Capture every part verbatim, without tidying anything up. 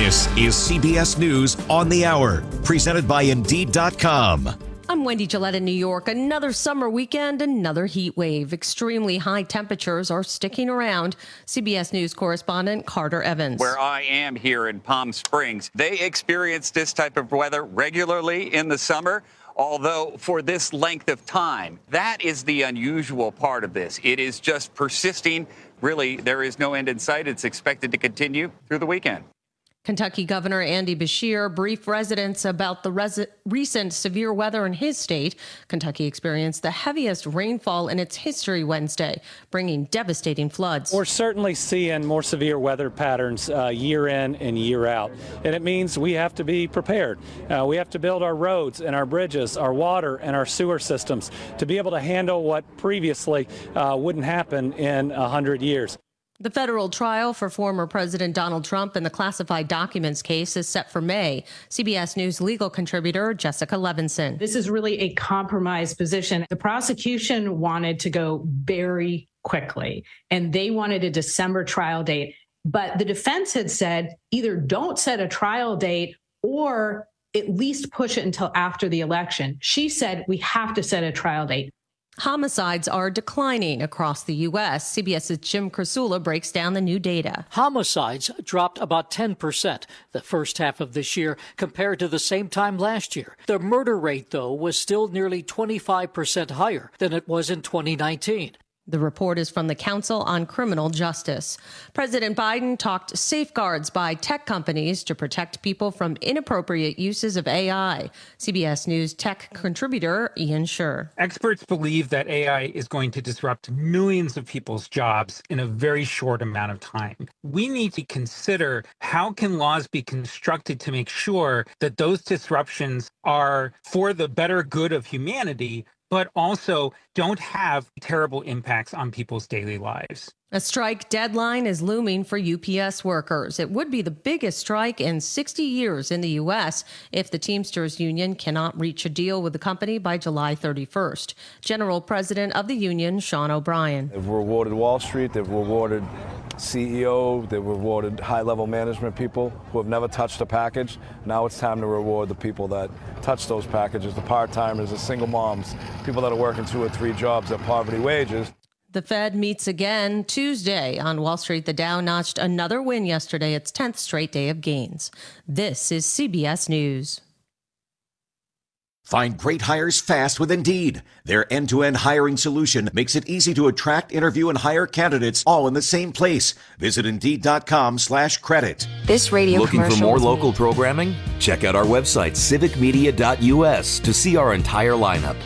This is C B S News on the Hour, presented by Indeed dot com. I'm Wendy Gillette in New York. Another summer weekend, another heat wave. Extremely high temperatures are sticking around. C B S News correspondent Carter Evans. Where I am here in Palm Springs, they experience this type of weather regularly in the summer, although for this length of time. That is the unusual part of this. It is just persisting. Really, there is no end in sight. It's expected to continue through the weekend. Kentucky Governor Andy Beshear briefed residents about the res- recent severe weather in his state. Kentucky experienced the heaviest rainfall in its history Wednesday, bringing devastating floods. We're certainly seeing more severe weather patterns uh, year in and year out, and it means we have to be prepared. Uh, we have to build our roads and our bridges, our water and our sewer systems to be able to handle what previously uh, wouldn't happen in a hundred years. The federal trial for former President Donald Trump in the classified documents case is set for May. C B S News legal contributor Jessica Levinson. This is really a compromise position. The prosecution wanted to go very quickly, and they wanted a December trial date. But the defense had said either don't set a trial date or at least push it until after the election. She said we have to set a trial date. Homicides are declining across the U S. CBS's Jim Krasula breaks down the new data. Homicides dropped about ten percent the first half of this year compared to the same time last year. The murder rate, though, was still nearly twenty-five percent higher than it was in twenty nineteen. The report is from the Council on Criminal Justice. President Biden talked safeguards by tech companies to protect people from inappropriate uses of A I. C B S News tech contributor Ian Sherr. Experts believe that A I is going to disrupt millions of people's jobs in a very short amount of time. We need to consider how can laws be constructed to make sure that those disruptions are for the better good of humanity, but also don't have terrible impacts on people's daily lives. A strike deadline is looming for U P S workers. It would be the biggest strike in sixty years in the U S if the Teamsters Union cannot reach a deal with the company by July thirty-first. General President of the union, Sean O'Brien. They've rewarded Wall Street, they've rewarded C E O, they've rewarded high-level management people who have never touched a package. Now it's time to reward the people that touch those packages, the part-timers, the single moms, people that are working two or three jobs at poverty wages. The Fed meets again Tuesday. On Wall Street, the Dow notched another win yesterday, its tenth straight day of gains. This is C B S News. Find great hires fast with Indeed. Their end-to-end hiring solution makes it easy to attract, interview, and hire candidates all in the same place. Visit Indeed dot com slash credit. This radio Looking for more local me. programming? Check out our website, civic media dot U S, to see our entire lineup.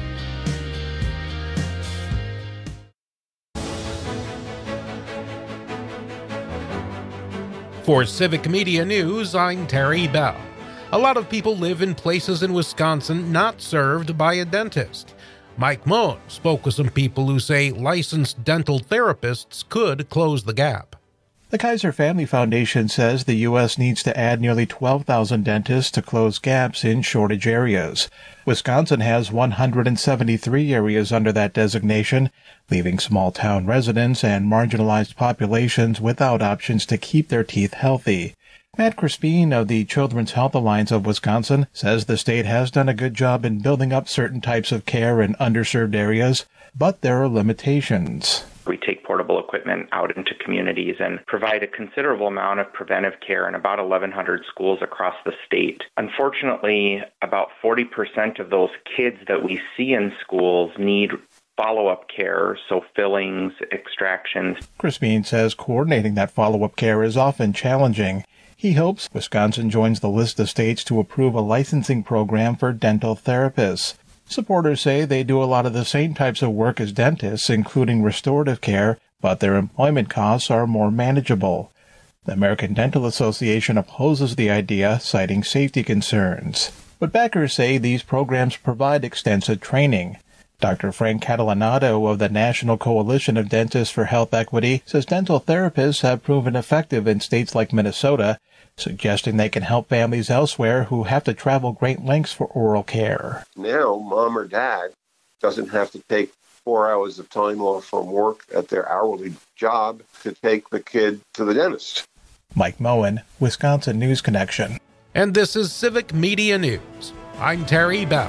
For Civic Media News, I'm Terry Bell. A lot of people live in places in Wisconsin not served by a dentist. Mike Moen spoke with some people who say licensed dental therapists could close the gap. The Kaiser Family Foundation says the U S needs to add nearly twelve thousand dentists to close gaps in shortage areas. Wisconsin has one hundred seventy-three areas under that designation, leaving small-town residents and marginalized populations without options to keep their teeth healthy. Matt Crispin of the Children's Health Alliance of Wisconsin says the state has done a good job in building up certain types of care in underserved areas, but there are limitations. We take portable equipment out into communities and provide a considerable amount of preventive care in about eleven hundred schools across the state. Unfortunately, about forty percent of those kids that we see in schools need follow-up care, so fillings, extractions. Crispin says coordinating that follow-up care is often challenging. He hopes Wisconsin joins the list of states to approve a licensing program for dental therapists. Supporters say they do a lot of the same types of work as dentists, including restorative care, but their employment costs are more manageable. The American Dental Association opposes the idea, citing safety concerns. But backers say these programs provide extensive training. Doctor Frank Catalanato of the National Coalition of Dentists for Health Equity says dental therapists have proven effective in states like Minnesota, suggesting they can help families elsewhere who have to travel great lengths for oral care. Now, mom or dad doesn't have to take four hours of time off from work at their hourly job to take the kid to the dentist. Mike Moen, Wisconsin News Connection. And this is Civic Media News. I'm Terry Bell.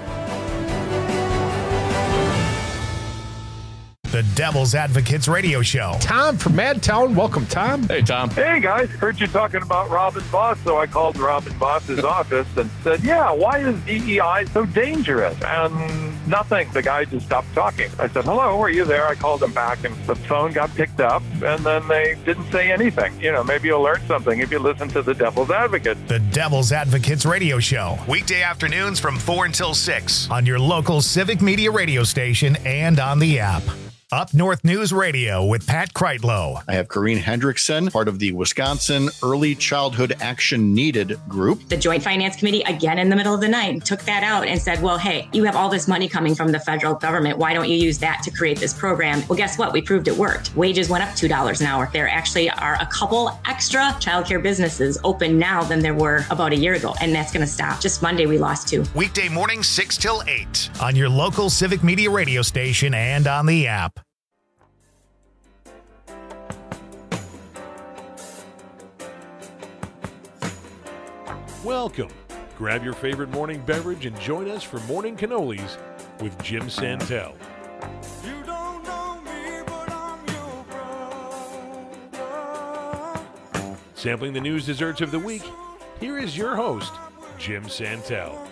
The Devil's Advocates Radio Show. Tom from Madtown. Welcome, Tom. Hey, Tom. Hey, guys. Heard you talking about Robin Voss, so I called Robin Voss's office and said, yeah, why is D E I so dangerous? And nothing. The guy just stopped talking. I said, hello, are you there? I called him back, and the phone got picked up, and then they didn't say anything. You know, maybe you'll learn something if you listen to The Devil's Advocate. The Devil's Advocates Radio Show. Weekday afternoons from four until six on your local Civic Media radio station and on the app. Up North News Radio with Pat Kreitlow. I have Corrine Hendrickson, part of the Wisconsin Early Childhood Action Needed group. The Joint Finance Committee, again in the middle of the night, took that out and said, well, hey, you have all this money coming from the federal government. Why don't you use that to create this program? Well, guess what? We proved it worked. Wages went up two dollars an hour. There actually are a couple extra childcare businesses open now than there were about a year ago, and that's going to stop. Just Monday, we lost two. Weekday morning, six till eight on your local Civic Media radio station and on the app. Welcome. Grab your favorite morning beverage and join us for Morning Cannolis with Jim Santel. You don't know me, but I'm your brother. Sampling the news desserts of the week, here is your host, Jim Santel.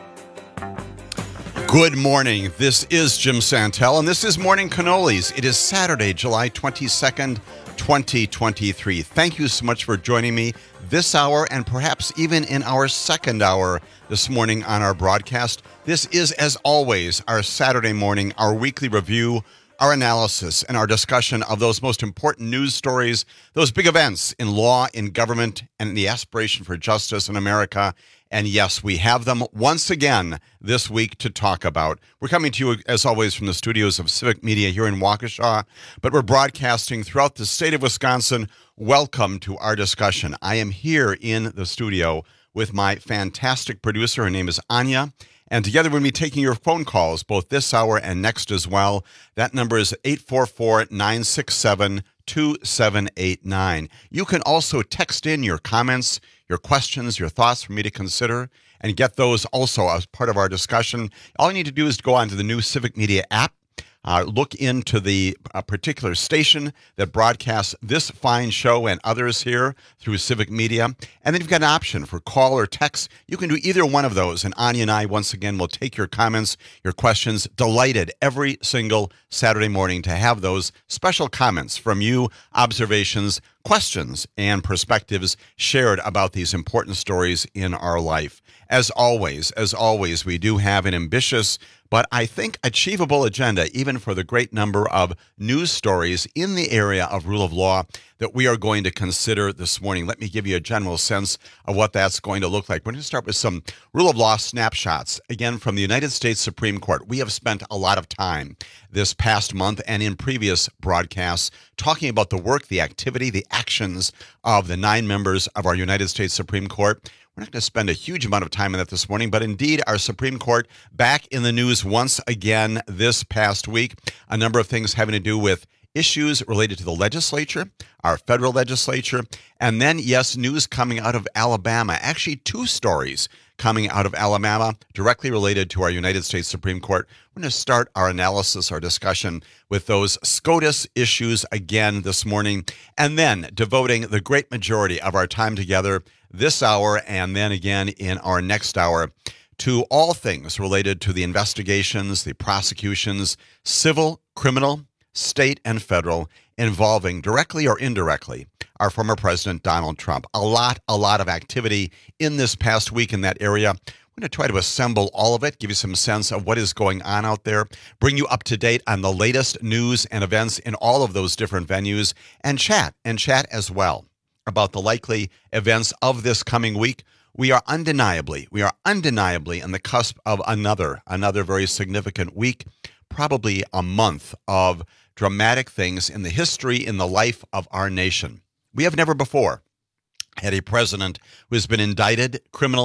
Good morning. This is Jim Santel, and this is Morning Cannolis. It is Saturday, July twenty-second, twenty twenty-three. Thank you so much for joining me this hour and perhaps even in our second hour this morning on our broadcast. This is, as always, our Saturday morning, our weekly review, our analysis, and our discussion of those most important news stories, those big events in law, in government, and in the aspiration for justice in America. And yes, we have them once again this week to talk about. We're coming to you, as always, from the studios of Civic Media here in Waukesha, but we're broadcasting throughout the state of Wisconsin. Welcome to our discussion. I am here in the studio with my fantastic producer. Her name is Anya. And together we'll be taking your phone calls both this hour and next as well. That number is eight four four, nine six seven, two seven eight nine. You can also text in your comments, your questions, your thoughts for me to consider, and get those also as part of our discussion. All you need to do is go onto the new Civic Media app. Uh, look into the uh, particular station that broadcasts this fine show and others here through Civic Media. And then you've got an option for call or text. You can do either one of those. And Anya and I, once again, will take your comments, your questions. Delighted every single Saturday morning to have those special comments from you, observations, questions, and perspectives shared about these important stories in our life. As always, as always, we do have an ambitious but I think achievable agenda, even for the great number of news stories in the area of rule of law that we are going to consider this morning. Let me give you a general sense of what that's going to look like. We're going to start with some rule of law snapshots, again, from the United States Supreme Court. We have spent a lot of time this past month and in previous broadcasts talking about the work, the activity, the actions of the nine members of our United States Supreme Court. We're not going to spend a huge amount of time on that this morning, but indeed, our Supreme Court back in the news once again this past week. A number of things having to do with issues related to the legislature, our federal legislature, and then, yes, news coming out of Alabama. Actually, two stories coming out of Alabama directly related to our United States Supreme Court. We're going to start our analysis, our discussion with those SCOTUS issues again this morning, and then devoting the great majority of our time together this hour and then again in our next hour to all things related to the investigations, the prosecutions, civil, criminal, state, and federal, involving directly or indirectly our former President Donald Trump. A lot, a lot of activity in this past week in that area. We're going to try to assemble all of it, give you some sense of what is going on out there, bring you up to date on the latest news and events in all of those different venues, and chat, and chat as well about the likely events of this coming week. We are undeniably, we are undeniably on the cusp of another, another very significant week, probably a month of dramatic things in the history, in the life of our nation. We have never before had a president who has been indicted criminally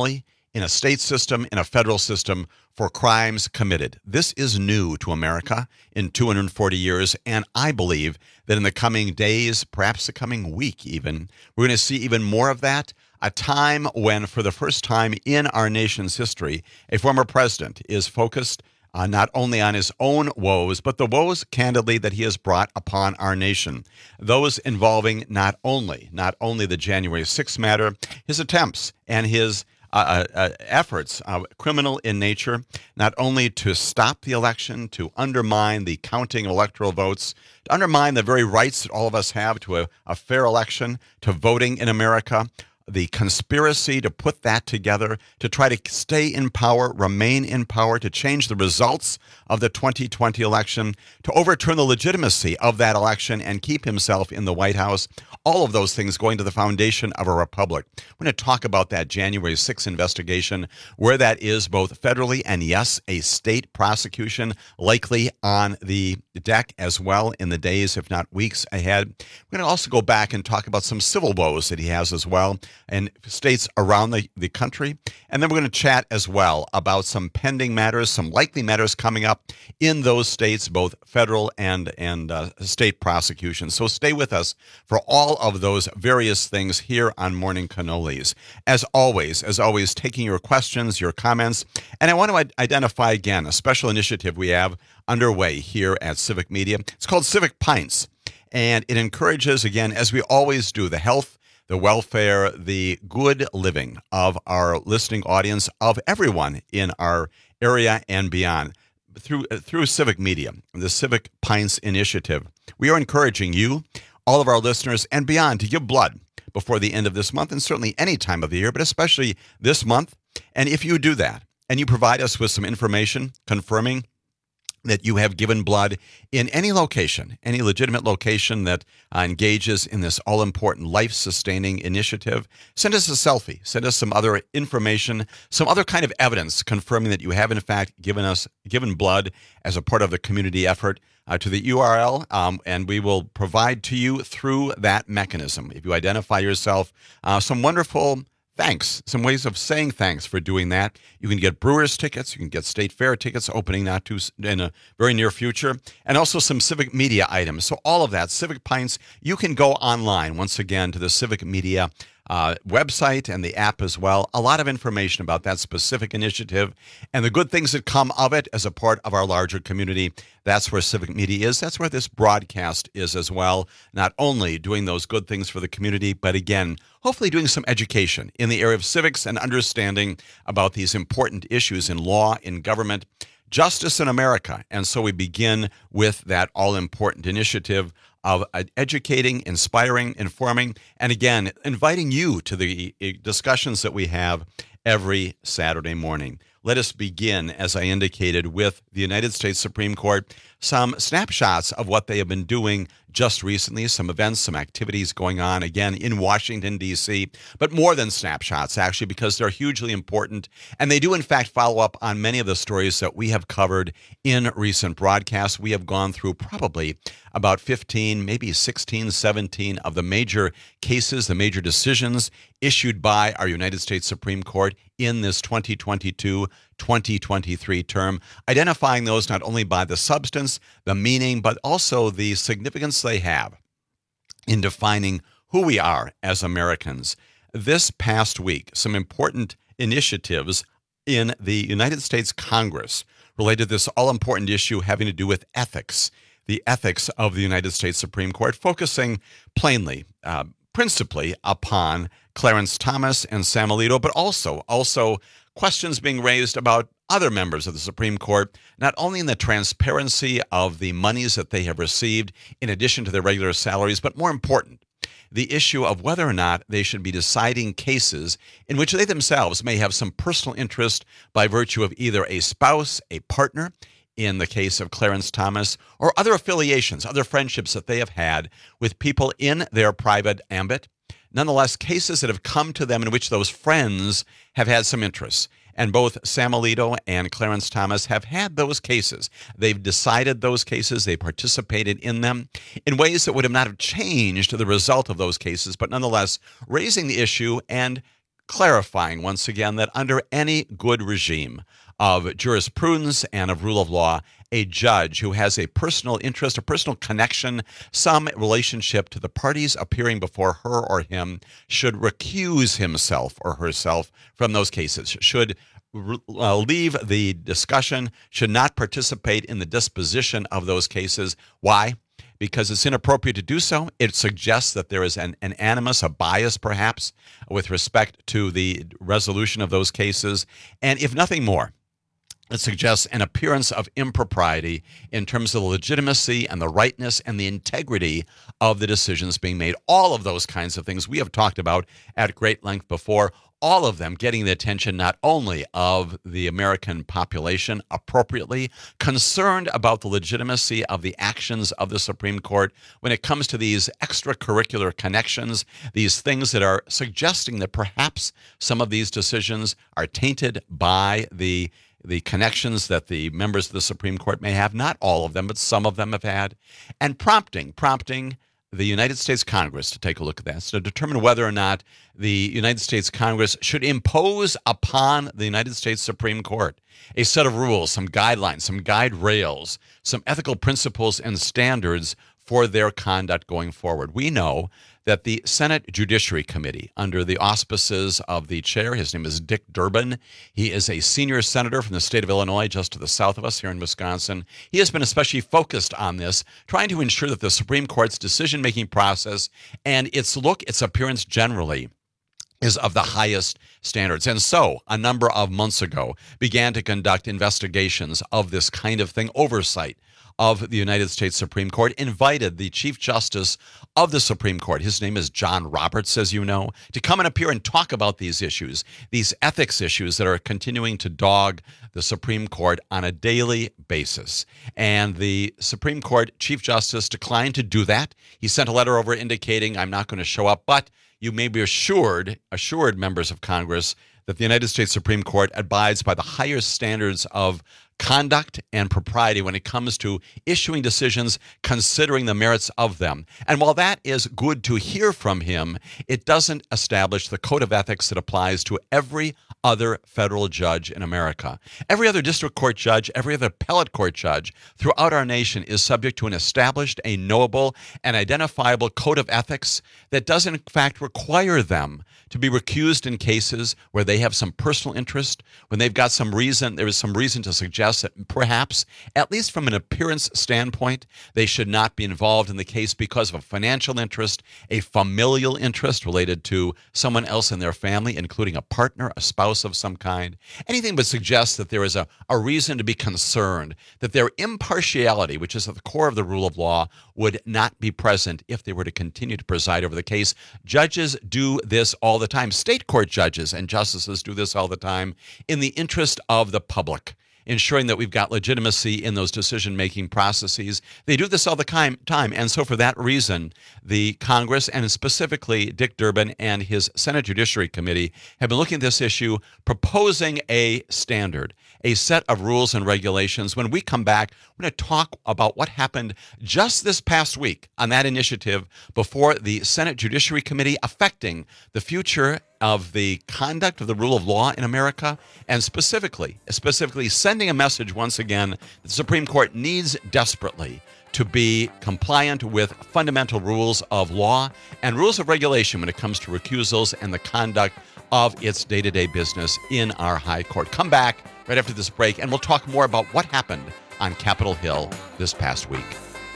in a state system, in a federal system for crimes committed. This is new to America in two hundred forty years, and I believe that in the coming days, perhaps the coming week even, we're going to see even more of that. A time when, for the first time in our nation's history, a former president is focused uh, not only on his own woes, but the woes, candidly, that he has brought upon our nation. Those involving not only, not only the January sixth matter, his attempts and his uh, uh, efforts, uh, criminal in nature, not only to stop the election, to undermine the counting of electoral votes, to undermine the very rights that all of us have to a, a fair election, to voting in America, the conspiracy to put that together, to try to stay in power, remain in power, to change the results of the twenty twenty election, to overturn the legitimacy of that election and keep himself in the White House. All of those things going to the foundation of a republic. We're going to talk about that January sixth investigation, where that is both federally and, yes, a state prosecution likely on the deck as well in the days, if not weeks ahead. We're going to also go back and talk about some civil woes that he has as well in states around the, the country. And then we're going to chat as well about some pending matters, some likely matters coming up in those states, both federal and, and uh, state prosecutions. So stay with us for all of those various things here on Morning Cannolis. As always, as always, taking your questions, your comments. And I want to identify again a special initiative we have underway here at Civic Media. It's called Civic Pints. And it encourages, again, as we always do, the health, the welfare, the good living of our listening audience, of everyone in our area and beyond. Through, through Civic Media, the Civic Pints Initiative, we are encouraging you, all of our listeners and beyond, to give blood before the end of this month, and certainly any time of the year, but especially this month. And if you do that, and you provide us with some information confirming that you have given blood in any location, any legitimate location that uh, engages in this all-important life-sustaining initiative, send us a selfie, send us some other information, some other kind of evidence confirming that you have, in fact, given us given blood as a part of the community effort uh, to the U R L, um, and we will provide to you through that mechanism. If you identify yourself, uh, some wonderful thanks, some ways of saying thanks for doing that. You can get Brewers tickets, you can get State Fair tickets opening not too in a very near future, and also some Civic Media items. So all of that, Civic Pints, you can go online once again to the Civic Media uh, website and the app as well. A lot of information about that specific initiative and the good things that come of it as a part of our larger community. That's where Civic Media is. That's where this broadcast is as well. Not only doing those good things for the community, but again, hopefully doing some education in the area of civics and understanding about these important issues in law, in government, justice in America. And so we begin with that all-important initiative of educating, inspiring, informing, and again, inviting you to the discussions that we have every Saturday morning. Let us begin, as I indicated, with the United States Supreme Court, some snapshots of what they have been doing just recently, some events, some activities going on, again, in Washington, D C, but more than snapshots, actually, because they're hugely important, and they do, in fact, follow up on many of the stories that we have covered in recent broadcasts. We have gone through probably about fifteen, maybe sixteen, seventeen of the major cases, the major decisions issued by our United States Supreme Court in this twenty twenty-two twenty twenty-three term, identifying those not only by the substance, the meaning, but also the significance they have in defining who we are as Americans. This past week, some important initiatives in the United States Congress related to this all-important issue having to do with ethics, the ethics of the United States Supreme Court, focusing plainly, uh, principally upon Clarence Thomas and Sam Alito, but also, also questions being raised about other members of the Supreme Court, not only in the transparency of the monies that they have received in addition to their regular salaries, but more important, the issue of whether or not they should be deciding cases in which they themselves may have some personal interest by virtue of either a spouse, a partner, in the case of Clarence Thomas, or other affiliations, other friendships that they have had with people in their private ambit. Nonetheless, cases that have come to them in which those friends have had some interests. And both Sam Alito and Clarence Thomas have had those cases. They've decided those cases. They participated in them in ways that would have not have changed the result of those cases, but nonetheless raising the issue and clarifying once again that under any good regime of jurisprudence and of rule of law, a judge who has a personal interest, a personal connection, some relationship to the parties appearing before her or him should recuse himself or herself from those cases, should uh, leave the discussion, should not participate in the disposition of those cases. Why? Because it's inappropriate to do so. It suggests that there is an, an animus, a bias perhaps, with respect to the resolution of those cases. And if nothing more, it suggests an appearance of impropriety in terms of the legitimacy and the rightness and the integrity of the decisions being made. All of those kinds of things we have talked about at great length before, all of them getting the attention not only of the American population appropriately, concerned about the legitimacy of the actions of the Supreme Court when it comes to these extracurricular connections, these things that are suggesting that perhaps some of these decisions are tainted by the the connections that the members of the Supreme Court may have, not all of them, but some of them have had, and prompting, prompting the United States Congress to take a look at that, to determine whether or not the United States Congress should impose upon the United States Supreme Court a set of rules, some guidelines, some guide rails, some ethical principles and standards for their conduct going forward. We know that the Senate Judiciary Committee, under the auspices of the chair, his name is Dick Durbin. He is a senior senator from the state of Illinois, just to the south of us here in Wisconsin. He has been especially focused on this, trying to ensure that the Supreme Court's decision-making process and its look, its appearance generally, is of the highest standards. And so, a number of months ago, began to conduct investigations of this kind of thing, oversight of the United States Supreme Court, invited the Chief Justice of the Supreme Court, his name is John Roberts, as you know, to come and appear and talk about these issues, these ethics issues that are continuing to dog the Supreme Court on a daily basis. And the Supreme Court Chief Justice declined to do that. He sent a letter over indicating, I'm not going to show up, but you may be assured, assured members of Congress, that the United States Supreme Court abides by the highest standards of conduct and propriety when it comes to issuing decisions, considering the merits of them. And while that is good to hear from him, it doesn't establish the code of ethics that applies to every other federal judge in America. Every other district court judge, every other appellate court judge throughout our nation is subject to an established, a knowable, and identifiable code of ethics that does in fact require them to be recused in cases where they have some personal interest, when they've got some reason, there is some reason to suggest that perhaps, at least from an appearance standpoint, they should not be involved in the case because of a financial interest, a familial interest related to someone else in their family, including a partner, a spouse of some kind. Anything but suggests that there is a, a reason to be concerned that their impartiality, which is at the core of the rule of law, would not be present if they were to continue to preside over the case. Judges do this all the time. State court judges and justices do this all the time in the interest of the public, ensuring that we've got legitimacy in those decision-making processes. They do this all the time, and so for that reason, the Congress, and specifically Dick Durbin and his Senate Judiciary Committee, have been looking at this issue, proposing a standard, a set of rules and regulations. When we come back, we're going to talk about what happened just this past week on that initiative before the Senate Judiciary Committee, affecting the future of the conduct of the rule of law in America, and specifically, specifically sending a message once again that the Supreme Court needs desperately to be compliant with fundamental rules of law and rules of regulation when it comes to recusals and the conduct of its day-to-day business in our high court. Come back right after this break, and we'll talk more about what happened on Capitol Hill this past week.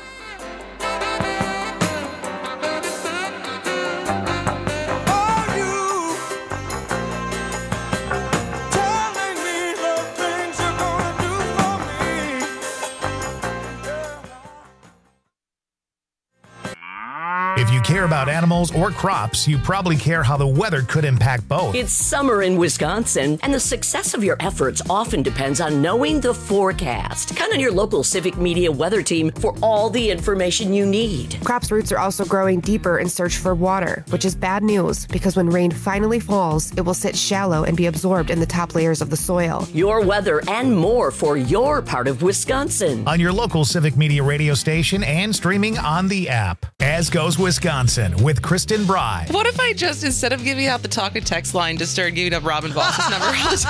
If you care about animals or crops, you probably care how the weather could impact both. It's summer in Wisconsin, and the success of your efforts often depends on knowing the forecast. Count on your local Civic Media weather team for all the information you need. Crops' roots are also growing deeper in search for water, which is bad news because when rain finally falls, it will sit shallow and be absorbed in the top layers of the soil. Your weather and more for your part of Wisconsin. On your local Civic Media radio station and streaming on the app. As goes Wisconsin with Kristen Bry. What if I just, instead of giving out the talk and text line, just started giving up Robin Voss's number all the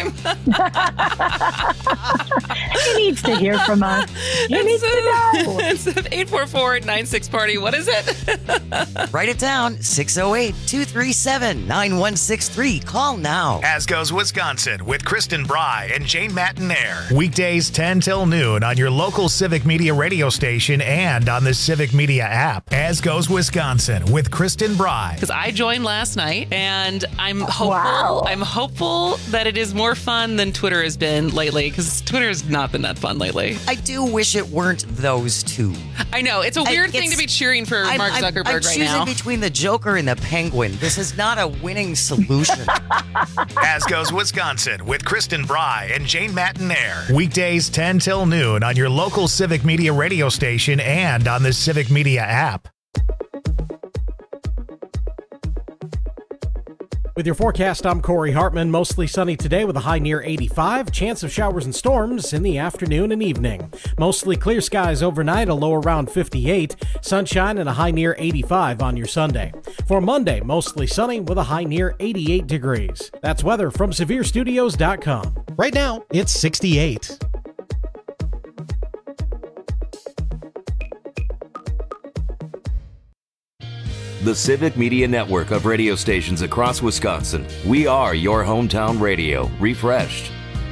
time? He needs to hear from us. He needs to know. Instead of eight four four nine six party, what is it? Write it down, six oh eight, two three seven, nine one six three. Call now. As Goes Wisconsin with Kristen Bry and Jane Matinaire. Weekdays ten till noon on your local Civic Media radio station and on the Civic Media app. As Goes Wisconsin with Kristen Bry. Because I joined last night, and I'm hopeful. Wow. I'm hopeful that it is more fun than Twitter has been lately. Because Twitter has not been that fun lately. I do wish it weren't those two. I know it's a weird I, thing to be cheering for I'm, Mark I'm, Zuckerberg I'm right choosing now. between the Joker and the Penguin. This is not a winning solution. As Goes Wisconsin with Kristen Bry and Jane Matinaire. Weekdays ten till noon on your local Civic Media radio station and on the Civic Media app. With your forecast, I'm Corey Hartman. Mostly sunny today with a high near eighty-five. Chance of showers and storms in the afternoon and evening. Mostly clear skies overnight, a low around fifty-eight. Sunshine and a high near eighty-five on your Sunday. For Monday, mostly sunny with a high near eighty-eight degrees. That's weather from severe studios dot com. Right now, it's sixty-eight. The Civic Media Network of radio stations across Wisconsin. We are your hometown radio, refreshed.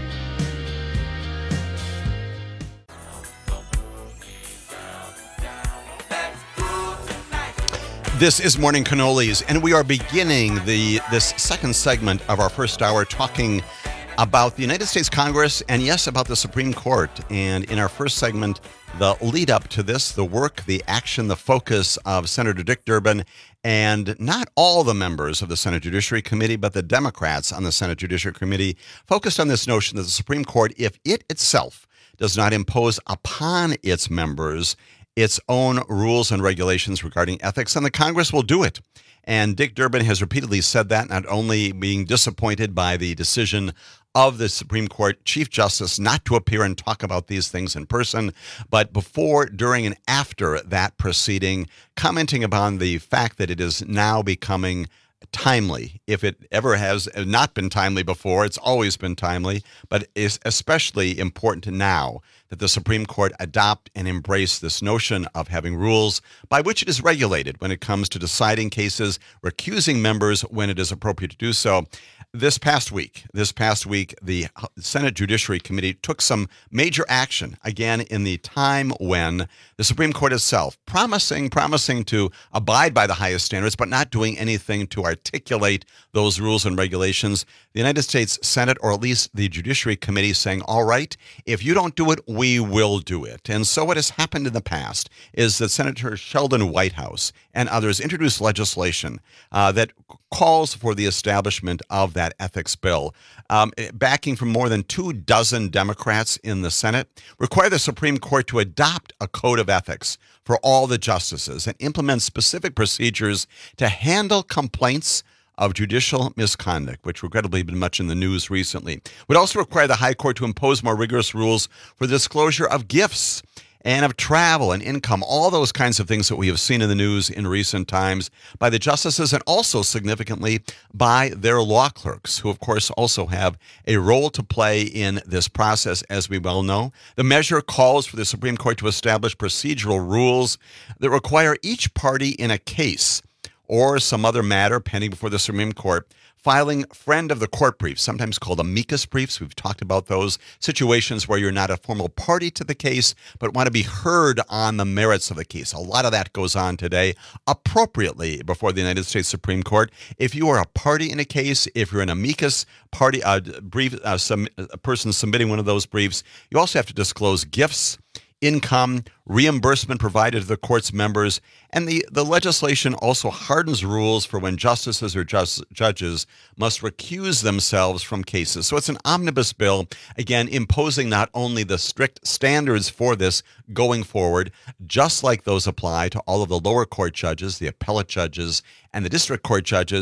This is Morning Cannolis, and we are beginning the this second segment of our first hour talking about the United States Congress and, yes, about the Supreme Court. And in our first segment, the lead up to this, the work, the action, the focus of Senator Dick Durbin and not all the members of the Senate Judiciary Committee, but the Democrats on the Senate Judiciary Committee focused on this notion that the Supreme Court, if it itself does not impose upon its members its own rules and regulations regarding ethics, and the Congress will do it. And Dick Durbin has repeatedly said that, not only being disappointed by the decision of the Supreme Court Chief Justice not to appear and talk about these things in person, but before, during, and after that proceeding, commenting upon the fact that it is now becoming timely. If it ever has not been timely before, it's always been timely, but it's especially important now that the Supreme Court adopt and embrace this notion of having rules by which it is regulated when it comes to deciding cases, recusing members when it is appropriate to do so. This past week, this past week, the Senate Judiciary Committee took some major action, again, in the time when the Supreme Court itself, promising, promising to abide by the highest standards, but not doing anything to articulate those rules and regulations. The United States Senate, or at least the Judiciary Committee, saying, all right, if you don't do it, we will do it. And so what has happened in the past is that Senator Sheldon Whitehouse and others introduced legislation uh, that calls for the establishment of that ethics bill, um, backing from more than two dozen Democrats in the Senate, require the Supreme Court to adopt a code of ethics for all the justices and implement specific procedures to handle complaints of judicial misconduct, which regrettably have been much in the news recently. Would also require the High Court to impose more rigorous rules for the disclosure of gifts and of travel and income, all those kinds of things that we have seen in the news in recent times by the justices, and also significantly by their law clerks, who of course also have a role to play in this process, as we well know. The measure calls for the Supreme Court to establish procedural rules that require each party in a case or some other matter pending before the Supreme Court filing friend of the court briefs, sometimes called amicus briefs. We've talked about those situations where you're not a formal party to the case, but want to be heard on the merits of the case. A lot of that goes on today appropriately before the United States Supreme Court. If you are a party in a case, if you're an amicus party, uh, brief, uh, some, a person submitting one of those briefs, you also have to disclose gifts, income, reimbursement provided to the court's members, and the, the legislation also hardens rules for when justices or just, judges must recuse themselves from cases. So it's an omnibus bill, again, imposing not only the strict standards for this going forward, just like those apply to all of the lower court judges, the appellate judges, and the district court judges,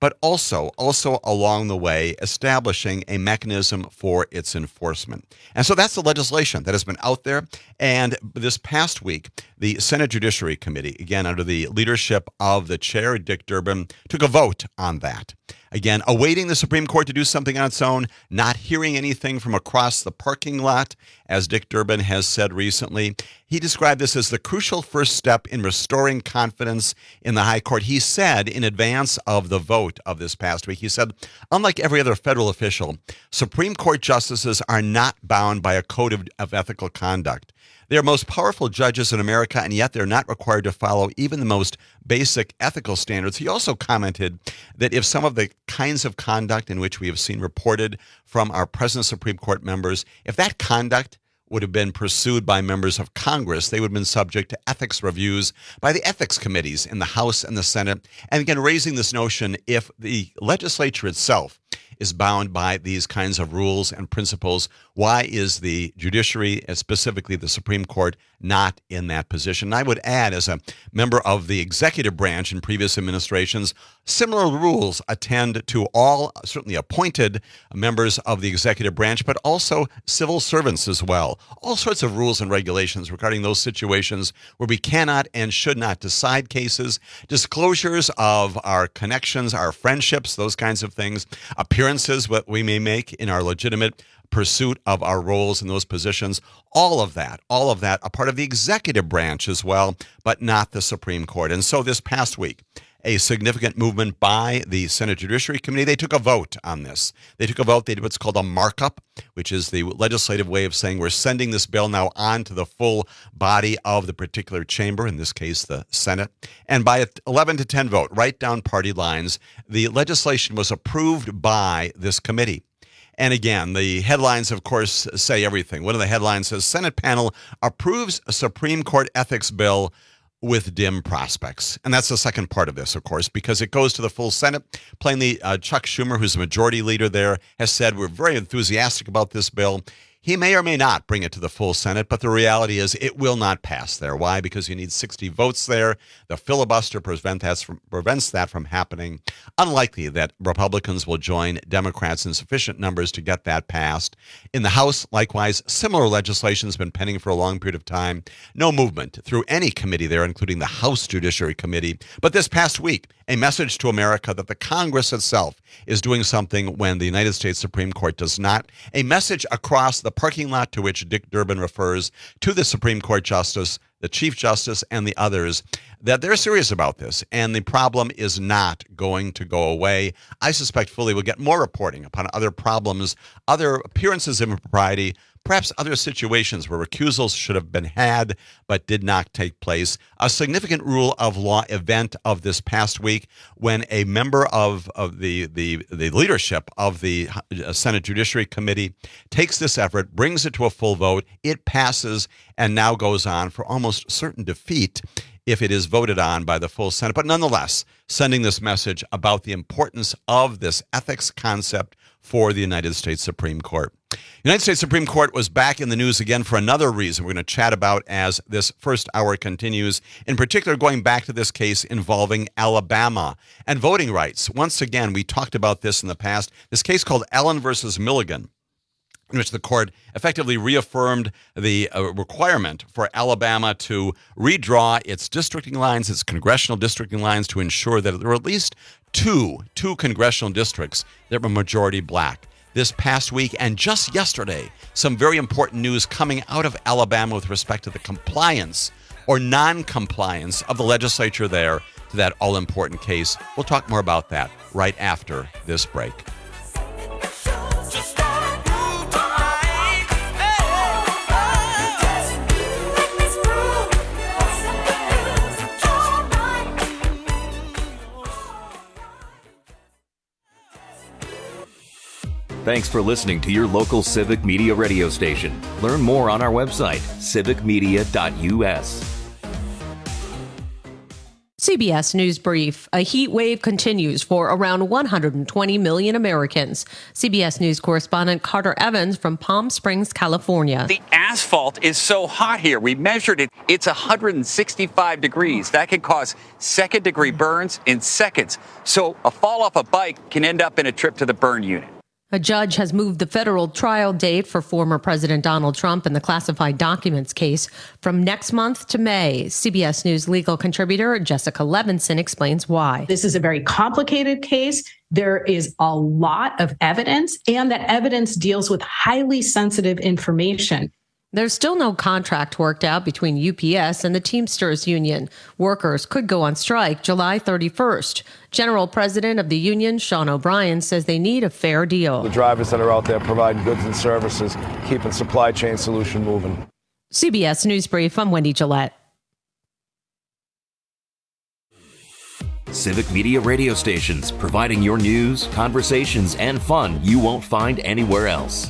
but also, also along the way, establishing a mechanism for its enforcement. And so that's the legislation that has been out there. And this past week, the Senate Judiciary Committee, again, under the leadership of the chair, Dick Durbin, took a vote on that. Again, awaiting the Supreme Court to do something on its own, not hearing anything from across the parking lot, as Dick Durbin has said recently. He described this as the crucial first step in restoring confidence in the high court. He said in advance of the vote of this past week, he said, unlike every other federal official, Supreme Court justices are not bound by a code of, of ethical conduct. They are most powerful judges in America, and yet they're not required to follow even the most basic ethical standards. He also commented that if some of the kinds of conduct in which we have seen reported from our present Supreme Court members, if that conduct would have been pursued by members of Congress, they would have been subject to ethics reviews by the ethics committees in the House and the Senate. And again, raising this notion, if the legislature itself is bound by these kinds of rules and principles, why is the judiciary, specifically the Supreme Court, not in that position? And I would add, as a member of the executive branch in previous administrations, similar rules attend to all certainly appointed members of the executive branch, but also civil servants as well. All sorts of rules and regulations regarding those situations where we cannot and should not decide cases, disclosures of our connections, our friendships, those kinds of things, appearances what we may make in our legitimate pursuit of our roles in those positions, all of that, all of that, a part of the executive branch as well, but not the Supreme Court. And so this past week, a significant movement by the Senate Judiciary Committee, they took a vote on this. They took a vote, they did what's called a markup, which is the legislative way of saying we're sending this bill now on to the full body of the particular chamber, in this case, the Senate. And by an eleven to ten vote, right down party lines, the legislation was approved by this committee. And again, the headlines, of course, say everything. One of the headlines says, Senate panel approves a Supreme Court ethics bill with dim prospects. And that's the second part of this, of course, because it goes to the full Senate. Plainly, uh, Chuck Schumer, who's the majority leader there, has said we're very enthusiastic about this bill. He may or may not bring it to the full Senate, but the reality is it will not pass there. Why? Because you need sixty votes there. The filibuster prevent that from, prevents that from happening. Unlikely that Republicans will join Democrats in sufficient numbers to get that passed. In the House, likewise, similar legislation has been pending for a long period of time. No movement through any committee there, including the House Judiciary Committee. But this past week, a message to America that the Congress itself is doing something when the United States Supreme Court does not. A message across the parking lot to which Dick Durbin refers to the Supreme Court Justice, the Chief Justice, and the others, that they're serious about this, and the problem is not going to go away. I suspect fully we'll get more reporting upon other problems, other appearances of impropriety, perhaps other situations where recusals should have been had but did not take place. A significant rule of law event of this past week when a member of, of the, the, the leadership of the Senate Judiciary Committee takes this effort, brings it to a full vote, it passes, and now goes on for almost certain defeat if it is voted on by the full Senate. But nonetheless, sending this message about the importance of this ethics concept for the United States Supreme Court. United States Supreme Court was back in the news again for another reason we're going to chat about as this first hour continues, in particular going back to this case involving Alabama and voting rights. Once again, we talked about this in the past, this case called Allen versus Milligan, in which the court effectively reaffirmed the uh, requirement for Alabama to redraw its districting lines, its congressional districting lines, to ensure that there were at least two, two congressional districts that were majority black. This past week and just yesterday, some very important news coming out of Alabama with respect to the compliance or non-compliance of the legislature there to that all-important case. We'll talk more about that right after this break. Thanks for listening to your local Civic Media radio station. Learn more on our website, civic media dot u s. C B S News Brief. A heat wave continues for around one hundred twenty million Americans. C B S News correspondent Carter Evans from Palm Springs, California. The asphalt is so hot here. We measured it. It's one hundred sixty-five degrees. That can cause second degree burns in seconds. So a fall off a bike can end up in a trip to the burn unit. A judge has moved the federal trial date for former President Donald Trump in the classified documents case from next month to May. C B S News legal contributor Jessica Levinson explains why. This is a very complicated case. There is a lot of evidence, and that evidence deals with highly sensitive information. There's still no contract worked out between U P S and the Teamsters Union. Workers could go on strike July thirty-first. General President of the union, Sean O'Brien, says they need a fair deal. The drivers that are out there providing goods and services, keeping supply chain solution moving. C B S News Brief, I'm Wendy Gillette. Civic Media radio stations, providing your news, conversations, and fun you won't find anywhere else.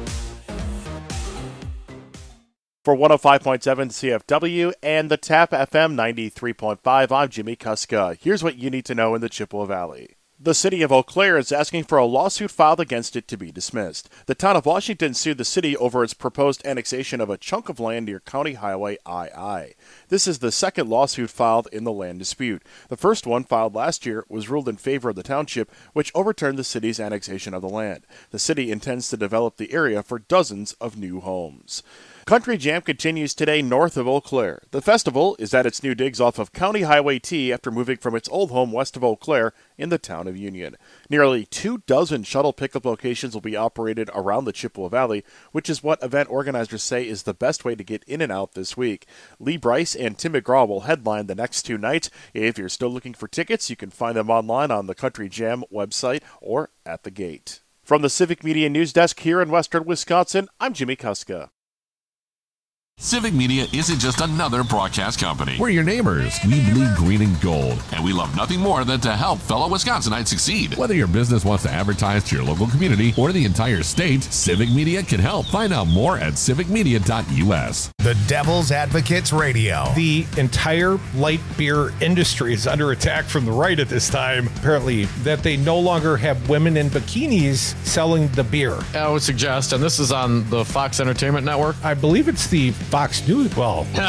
For one oh five point seven C F W and the Tap F M ninety-three point five, I'm Jimmy Kuska. Here's what you need to know in the Chippewa Valley. The city of Eau Claire is asking for a lawsuit filed against it to be dismissed. The town of Washington sued the city over its proposed annexation of a chunk of land near County Highway I I. This is the second lawsuit filed in the land dispute. The first one, filed last year, was ruled in favor of the township, which overturned the city's annexation of the land. The city intends to develop the area for dozens of new homes. Country Jam continues today north of Eau Claire. The festival is at its new digs off of County Highway T after moving from its old home west of Eau Claire in the town of Union. Nearly two dozen shuttle pickup locations will be operated around the Chippewa Valley, which is what event organizers say is the best way to get in and out this week. Lee Bryce and Tim McGraw will headline the next two nights. If you're still looking for tickets, you can find them online on the Country Jam website or at the gate. From the Civic Media News Desk here in Western Wisconsin, I'm Jimmy Kuska. Civic Media isn't just another broadcast company. We're your neighbors. We bleed green and gold, and we love nothing more than to help fellow Wisconsinites succeed. Whether your business wants to advertise to your local community or the entire state, Civic Media can help. Find out more at civic media dot U S. The Devil's Advocates Radio. The entire light beer industry is under attack from the right at this time. Apparently, that they no longer have women in bikinis selling the beer. I would suggest, and this is on the Fox Entertainment Network. I believe it's the Fox News. Well, well,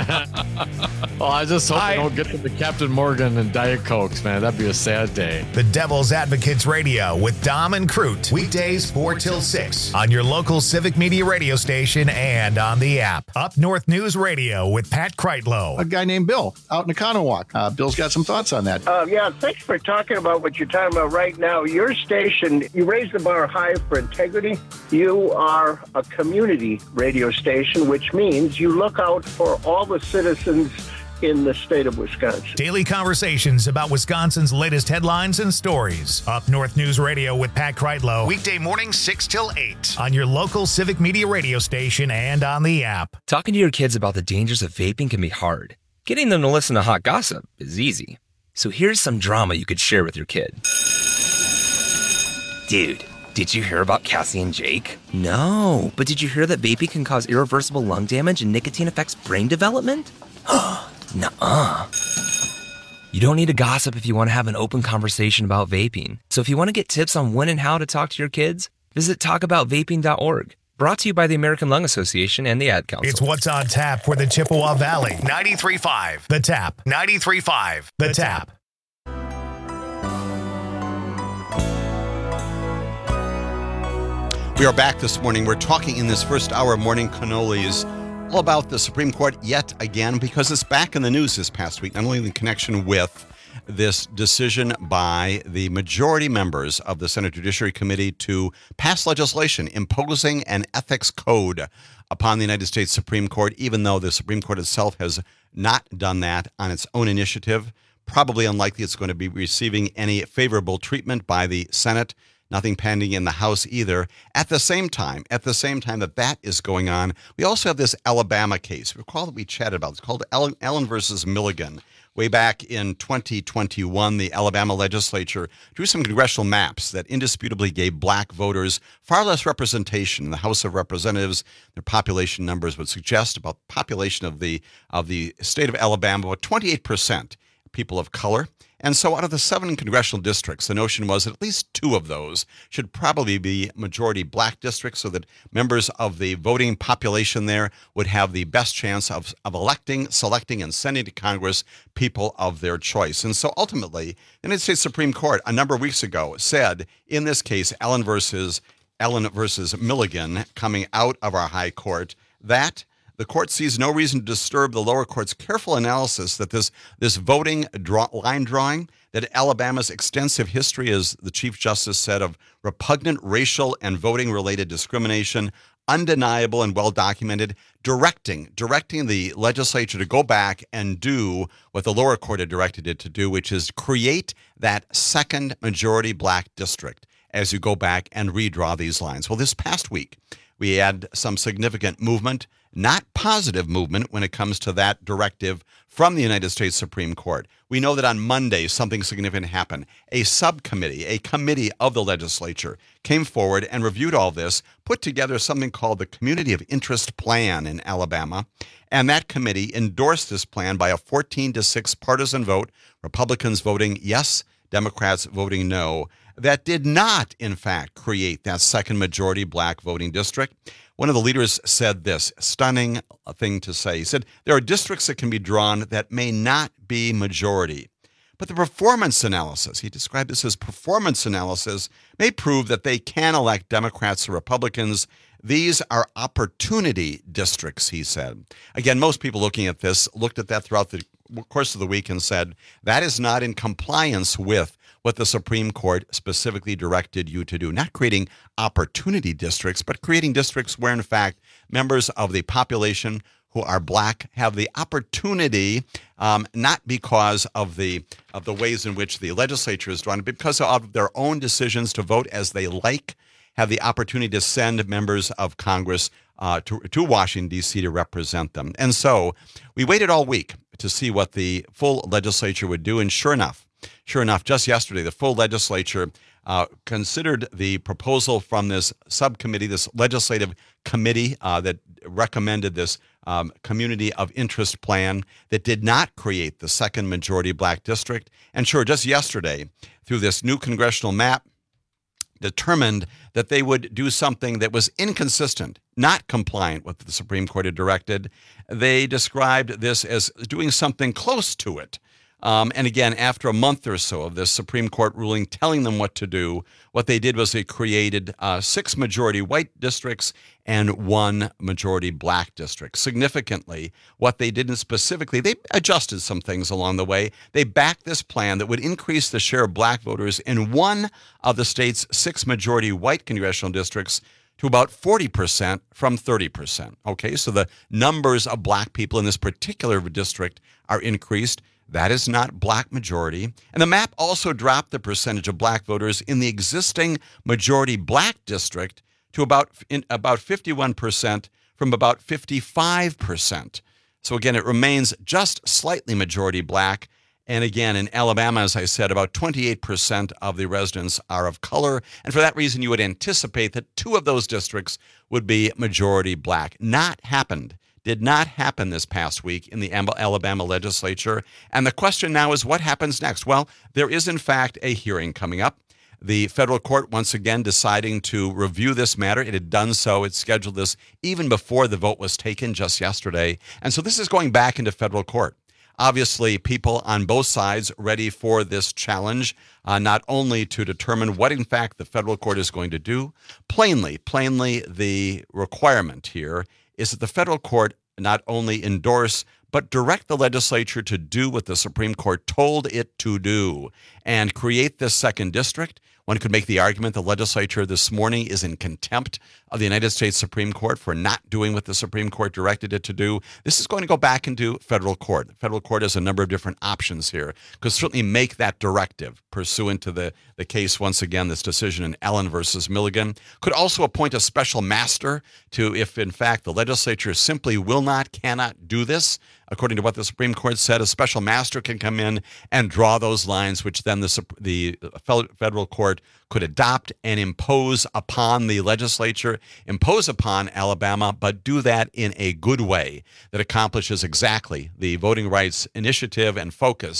I just hope I, they don't get to the Captain Morgan and Diet Cokes, man. That'd be a sad day. The Devil's Advocates Radio with Dom and Crute. Weekdays four till six on your local Civic Media radio station and on the app. Up North News Radio with Pat Kreitlow. A guy named Bill out in Economowoc. Uh, Bill's got some thoughts on that. Uh, yeah, thanks for talking about what you're talking about right now. Your station, you raise the bar high for integrity. You are a community radio station, which means you look out for all the citizens in the state of Wisconsin. Daily conversations about Wisconsin's latest headlines and stories. Up North News Radio with Pat Kreitlow. Weekday morning six till eight on your local Civic Media radio station and on the app. Talking to your kids about the dangers of vaping can be hard. Getting them to listen to hot gossip is easy. So here's some drama you could share with your kid. Dude, did you hear about Cassie and Jake? No, but did you hear that vaping can cause irreversible lung damage and nicotine affects brain development? Nuh-uh. You don't need to gossip if you want to have an open conversation about vaping. So if you want to get tips on when and how to talk to your kids, visit talk about vaping dot org. Brought to you by the American Lung Association and the Ad Council. It's What's on Tap for the Chippewa Valley. ninety-three point five The Tap. ninety-three point five The Tap. We are back this morning. We're talking in this first hour of Morning Cannolis all about the Supreme Court yet again, because it's back in the news this past week, not only in connection with this decision by the majority members of the Senate Judiciary Committee to pass legislation imposing an ethics code upon the United States Supreme Court, even though the Supreme Court itself has not done that on its own initiative. Probably unlikely it's going to be receiving any favorable treatment by the Senate. Nothing pending in the House either. At the same time, at the same time that that is going on, we also have this Alabama case. Recall that we chatted about. It's called Allen versus Milligan. Way back in twenty twenty-one, the Alabama legislature drew some congressional maps that indisputably gave black voters far less representation in the House of Representatives. Their population numbers would suggest about the population of the of the state of Alabama, about twenty-eight percent. people of color. And so out of the seven congressional districts, the notion was that at least two of those should probably be majority black districts so that members of the voting population there would have the best chance of, of electing, selecting, and sending to Congress people of their choice. And so ultimately, the United States Supreme Court a number of weeks ago said, in this case, Allen versus Allen versus Milligan, coming out of our high court, that the court sees no reason to disturb the lower court's careful analysis that this, this voting draw, line drawing, that Alabama's extensive history, as the Chief Justice said, of repugnant racial and voting-related discrimination, undeniable and well-documented, directing, directing the legislature to go back and do what the lower court had directed it to do, which is create that second majority black district as you go back and redraw these lines. Well, this past week, we had some significant movement, not positive movement when it comes to that directive from the United States Supreme Court. We know that on Monday, something significant happened. A subcommittee, a committee of the legislature came forward and reviewed all this, put together something called the Community of Interest Plan in Alabama. And that committee endorsed this plan by a fourteen to six partisan vote, Republicans voting yes, Democrats voting no. That did not, in fact, create that second majority black voting district. One of the leaders said this, stunning thing to say. He said, there are districts that can be drawn that may not be majority. But the performance analysis, he described this as performance analysis, may prove that they can elect Democrats or Republicans. These are opportunity districts, he said. Again, most people looking at this looked at that throughout the course of the week and said, that is not in compliance with what the Supreme Court specifically directed you to do. Not creating opportunity districts, but creating districts where, in fact, members of the population who are black have the opportunity, um, not because of the of the ways in which the legislature is drawn, but because of their own decisions to vote as they like, have the opportunity to send members of Congress uh, to, to Washington, D C to represent them. And so we waited all week to see what the full legislature would do, and sure enough, Sure enough, just yesterday, the full legislature uh, considered the proposal from this subcommittee, this legislative committee uh, that recommended this um, community of interest plan that did not create the second majority black district. And sure, just yesterday, through this new congressional map, determined that they would do something that was inconsistent, not compliant with what the Supreme Court had directed. They described this as doing something close to it. Um, and again, after a month or so of this Supreme Court ruling telling them what to do, what they did was they created uh, six majority white districts and one majority black district. Significantly, what they did specifically, they adjusted some things along the way. They backed this plan that would increase the share of black voters in one of the state's six majority white congressional districts to about forty percent from thirty percent. Okay, so the numbers of black people in this particular district are increased. That is not black majority. And the map also dropped the percentage of black voters in the existing majority black district to about, in, about fifty-one percent from about fifty-five percent. So again, it remains just slightly majority black. And again, in Alabama, as I said, about twenty-eight percent of the residents are of color. And for that reason, you would anticipate that two of those districts would be majority black. Not happened. Did not happen this past week in the Alabama legislature. And the question now is, what happens next? Well, there is, in fact, a hearing coming up. The federal court, once again, deciding to review this matter. It had done so. It scheduled this even before the vote was taken just yesterday. And so this is going back into federal court. Obviously, people on both sides ready for this challenge, uh, not only to determine what, in fact, the federal court is going to do. Plainly, plainly, the requirement here is that the federal court not only endorse, but direct the legislature to do what the Supreme Court told it to do and create this second district. One could make the argument the legislature this morning is in contempt of the United States Supreme Court for not doing what the Supreme Court directed it to do. This is going to go back into federal court. The federal court has a number of different options here. Could certainly make that directive pursuant to the, the case, once again, this decision in Allen versus Milligan. Could also appoint a special master to, if in fact the legislature simply will not, cannot do this, according to what the Supreme Court said, a special master can come in and draw those lines, which then the, the federal court could adopt and impose upon the legislature, impose upon Alabama, but do that in a good way that accomplishes exactly the voting rights initiative and focus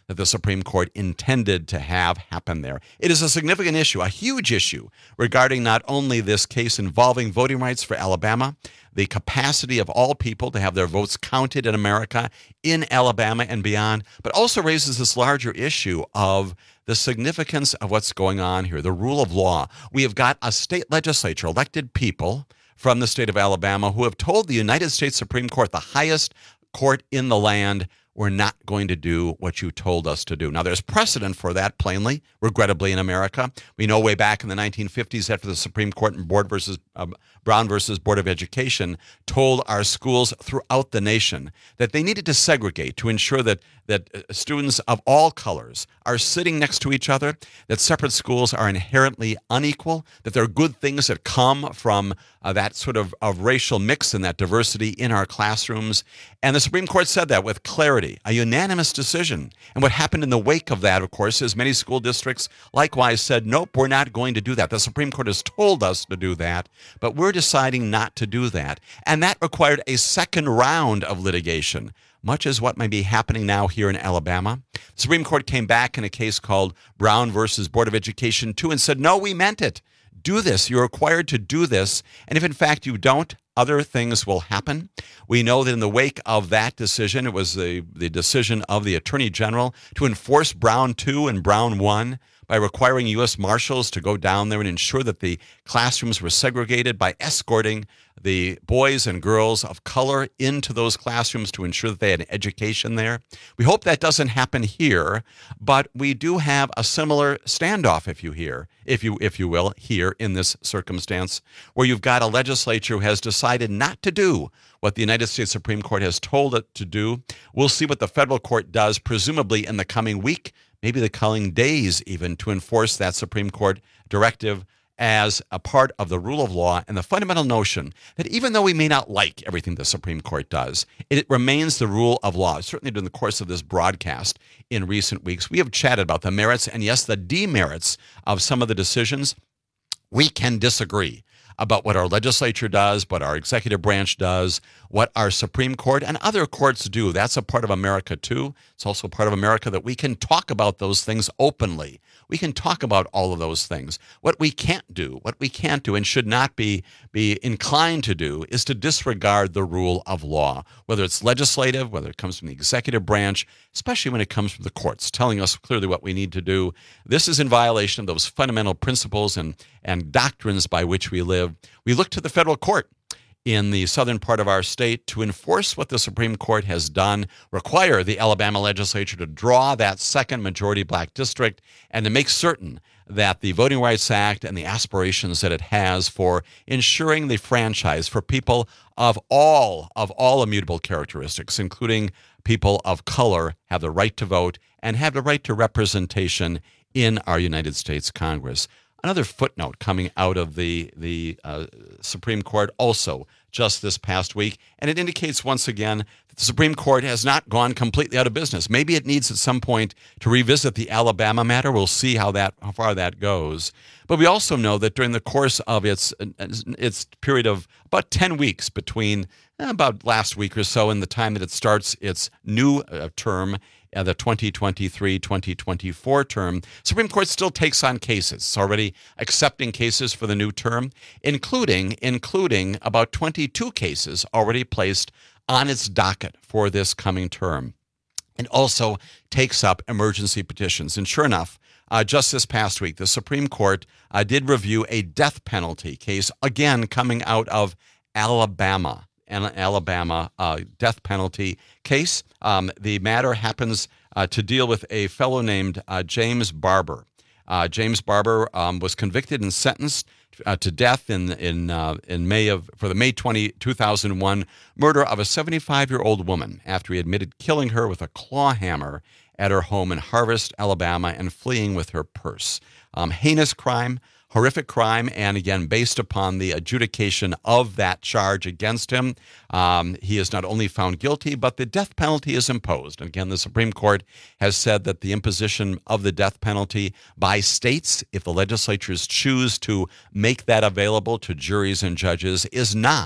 that the Supreme Court intended to have happen there. It is a significant issue, a huge issue regarding not only this case involving voting rights for Alabama, the capacity of all people to have their votes counted in America, in Alabama and beyond, but also raises this larger issue of the significance of what's going on here, the rule of law. We have got a state legislature, elected people from the state of Alabama, who have told the United States Supreme Court, the highest court in the land, we're not going to do what you told us to do. Now, there's precedent for that, plainly, regrettably, in America. We know way back in the nineteen fifties, after the Supreme Court in Board versus uh, Brown versus Board of Education told our schools throughout the nation that they needed to segregate to ensure that that students of all colors are sitting next to each other, that separate schools are inherently unequal, that there are good things that come from uh, that sort of, of racial mix and that diversity in our classrooms. And the Supreme Court said that with clarity, a unanimous decision. And what happened in the wake of that, of course, is many school districts likewise said, nope, we're not going to do that. The Supreme Court has told us to do that, but we're deciding not to do that. And that required a second round of litigation, much as what may be happening now here in Alabama. The Supreme Court came back in a case called Brown versus Board of Education two and said, no, we meant it. Do this. You're required to do this. And if in fact you don't, other things will happen. We know that in the wake of that decision, it was the, the decision of the Attorney General to enforce Brown two and Brown one by requiring U S Marshals to go down there and ensure that the classrooms were segregated by escorting the boys and girls of color into those classrooms to ensure that they had an education there. We hope that doesn't happen here, but we do have a similar standoff, if you hear, if you if you will, here in this circumstance, where you've got a legislature who has decided not to do what the United States Supreme Court has told it to do. We'll see what the federal court does, presumably in the coming week, maybe the coming days even, to enforce that Supreme Court directive as a part of the rule of law and the fundamental notion that even though we may not like everything the Supreme Court does, it remains the rule of law. Certainly during the course of this broadcast in recent weeks, we have chatted about the merits and, yes, the demerits of some of the decisions. We can disagree about what our legislature does, what our executive branch does, what our Supreme Court and other courts do. That's a part of America, too. It's also a part of America that we can talk about those things openly. We can talk about all of those things. What we can't do, what we can't do and should not be, be inclined to do is to disregard the rule of law, whether it's legislative, whether it comes from the executive branch, especially when it comes from the courts, telling us clearly what we need to do. This is in violation of those fundamental principles and, and doctrines by which we live. We look to the federal court in the southern part of our state to enforce what the Supreme Court has done, require the Alabama legislature to draw that second majority black district, and to make certain that the Voting Rights Act and the aspirations that it has for ensuring the franchise for people of all of all immutable characteristics, including people of color, have the right to vote and have the right to representation in our United States Congress. Another footnote coming out of the, the uh, Supreme Court also just this past week, and it indicates once again that the Supreme Court has not gone completely out of business. Maybe it needs at some point to revisit the Alabama matter. We'll see how that how far that goes. But we also know that during the course of its its period of about ten weeks between about last week or so and the time that it starts its new uh, term, Uh, the twenty twenty-three twenty twenty-four term, Supreme Court still takes on cases. It's already accepting cases for the new term, including including about twenty-two cases already placed on its docket for this coming term, and also takes up emergency petitions. And sure enough, uh, just this past week, the Supreme Court uh, did review a death penalty case, again coming out of Alabama. An Alabama uh, death penalty case. Um, the matter happens uh, to deal with a fellow named uh, James Barber. Uh, James Barber um, was convicted and sentenced uh, to death in in uh, in May of for the May twentieth, two thousand one murder of a seventy-five-year-old woman after he admitted killing her with a claw hammer at her home in Harvest, Alabama, and fleeing with her purse. Um, heinous crime. Horrific crime, and again, based upon the adjudication of that charge against him, um, he is not only found guilty, but the death penalty is imposed. And again, the Supreme Court has said that the imposition of the death penalty by states, if the legislatures choose to make that available to juries and judges, is not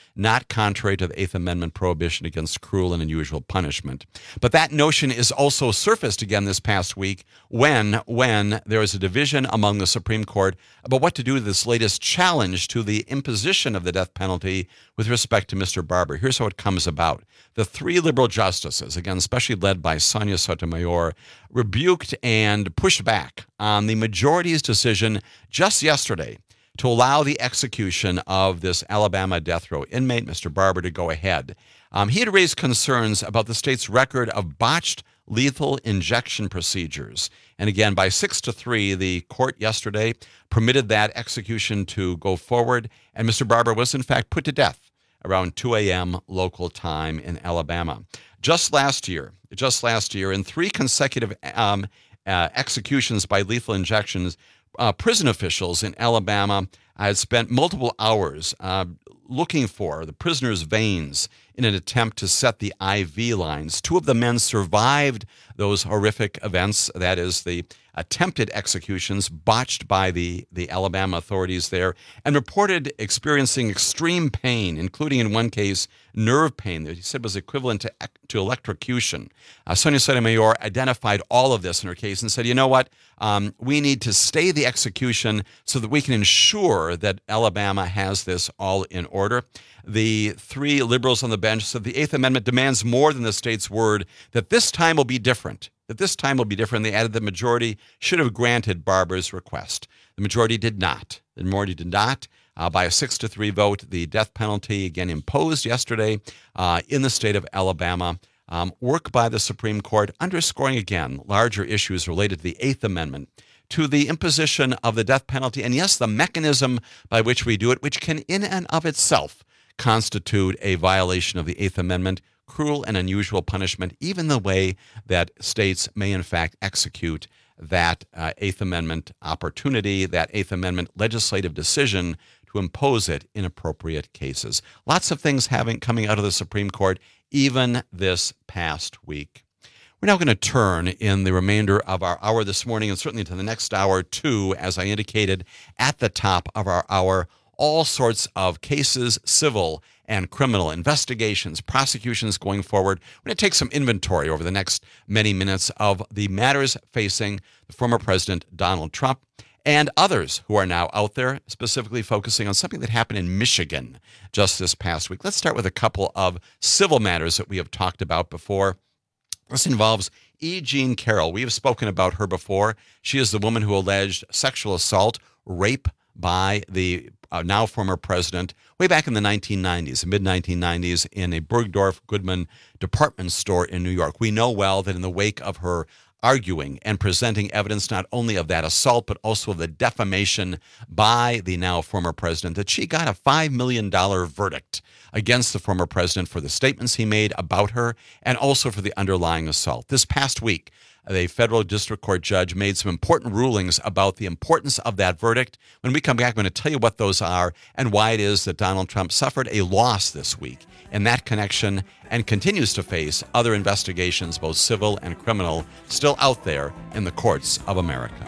not contrary to the Eighth Amendment prohibition against cruel and unusual punishment. But that notion is also surfaced again this past week when, when there was a division among the Supreme Court about what to do with this latest challenge to the imposition of the death penalty with respect to Mister Barber. Here's how it comes about. The three liberal justices, again, especially led by Sonia Sotomayor, rebuked and pushed back on the majority's decision just yesterday to allow the execution of this Alabama death row inmate, Mister Barber, to go ahead. Um, he had raised concerns about the state's record of botched lethal injection procedures. And again, by six to three, the court yesterday permitted that execution to go forward, and Mister Barber was in fact put to death around two a.m. local time in Alabama. Just last year, just last year, in three consecutive um, uh, executions by lethal injections, uh, prison officials in Alabama had spent multiple hours uh, looking for the prisoner's veins in an attempt to set the I V lines. Two of the men survived those horrific events, that is, the attempted executions botched by the, the Alabama authorities there, and reported experiencing extreme pain, including in one case nerve pain that he said was equivalent to, to electrocution. Uh, Sonia Sotomayor identified all of this in her case and said, you know what, um, we need to stay the execution so that we can ensure that Alabama has this all in order. The three liberals on the bench said the Eighth Amendment demands more than the state's word, that this time will be different, that this time will be different. They added the majority should have granted Barber's request. The majority did not. The majority did not. Uh, by a six to three vote, the death penalty, again imposed yesterday uh, in the state of Alabama. Um, work by the Supreme Court underscoring again larger issues related to the Eighth Amendment, to the imposition of the death penalty, and yes, the mechanism by which we do it, which can in and of itself constitute a violation of the Eighth Amendment, cruel and unusual punishment, even the way that states may in fact execute that uh, Eighth Amendment opportunity, that Eighth Amendment legislative decision to impose it in appropriate cases. Lots of things having coming out of the Supreme Court, even this past week. We're now going to turn in the remainder of our hour this morning, and certainly to the next hour too, as I indicated at the top of our hour, all sorts of cases, civil and criminal investigations, prosecutions going forward. We're going to take some inventory over the next many minutes of the matters facing the former President Donald Trump and others who are now out there, specifically focusing on something that happened in Michigan just this past week. Let's start with a couple of civil matters that we have talked about before. This involves E. Jean Carroll. We have spoken about her before. She is the woman who alleged sexual assault, rape by the uh, now former president way back in the nineteen nineties, the mid nineteen nineties, in a Bergdorf Goodman department store in New York. We know well that in the wake of her arguing and presenting evidence not only of that assault, but also of the defamation by the now former president, that she got a five million dollars verdict against the former president for the statements he made about her and also for the underlying assault. This past week, a federal district court judge made some important rulings about the importance of that verdict. When we come back, I'm going to tell you what those are and why it is that Donald Trump suffered a loss this week in that connection and continues to face other investigations, both civil and criminal, still out there in the courts of America.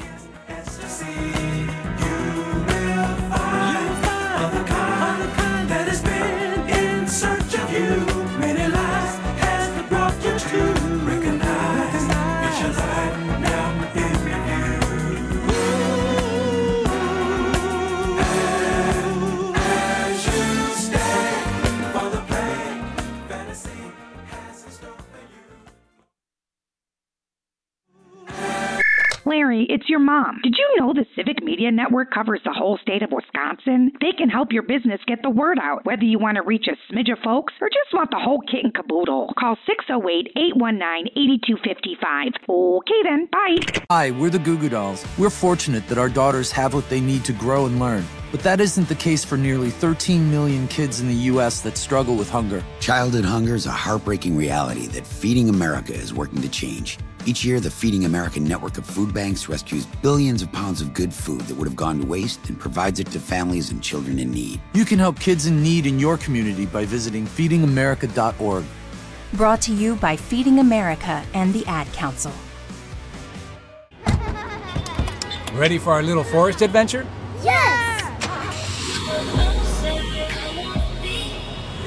Larry, it's your mom. Did you know the Civic Media Network covers the whole state of Wisconsin? They can help your business get the word out, whether you want to reach a smidge of folks or just want the whole kit and caboodle. Call six oh eight, eight one nine, eight two five five. Okay then, bye. Hi, we're the Goo Goo Dolls. We're fortunate that our daughters have what they need to grow and learn. But that isn't the case for nearly thirteen million kids in the U S that struggle with hunger. Childhood hunger is a heartbreaking reality that Feeding America is working to change. Each year, the Feeding America network of food banks rescues billions of pounds of good food that would have gone to waste and provides it to families and children in need. You can help kids in need in your community by visiting feeding america dot org. Brought to you by Feeding America and the Ad Council. Ready for our little forest adventure? Yes!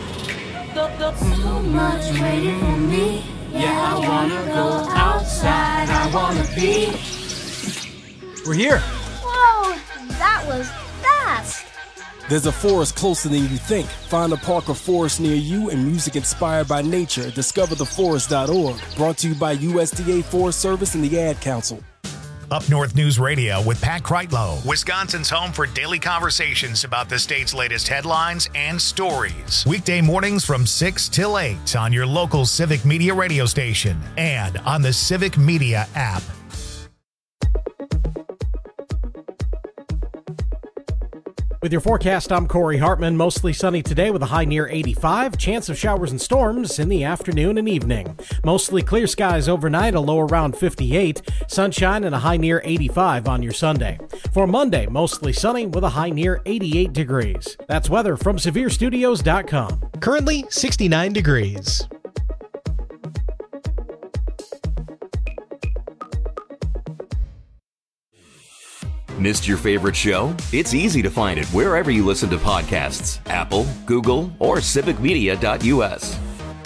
Too much waiting for me. Yeah, I wanna go outside. I wanna be. We're here. Whoa, that was fast. There's a forest closer than you think. Find a park or forest near you and music inspired by nature. discover the forest dot org. Brought to you by U S D A Forest Service and the Ad Council. Up North News Radio with Pat Kreitlow, Wisconsin's home for daily conversations about the state's latest headlines and stories. Weekday mornings from six till eight on your local Civic Media radio station and on the Civic Media app. With your forecast, I'm Corey Hartman. Mostly sunny today with a high near eighty-five. Chance of showers and storms in the afternoon and evening. Mostly clear skies overnight, a low around fifty-eight. Sunshine and a high near eighty-five on your Sunday. For Monday, mostly sunny with a high near eighty-eight degrees. That's weather from Severe Studios dot com. Currently sixty-nine degrees. Missed your favorite show? It's easy to find it wherever you listen to podcasts. Apple, Google, or civic media dot U S.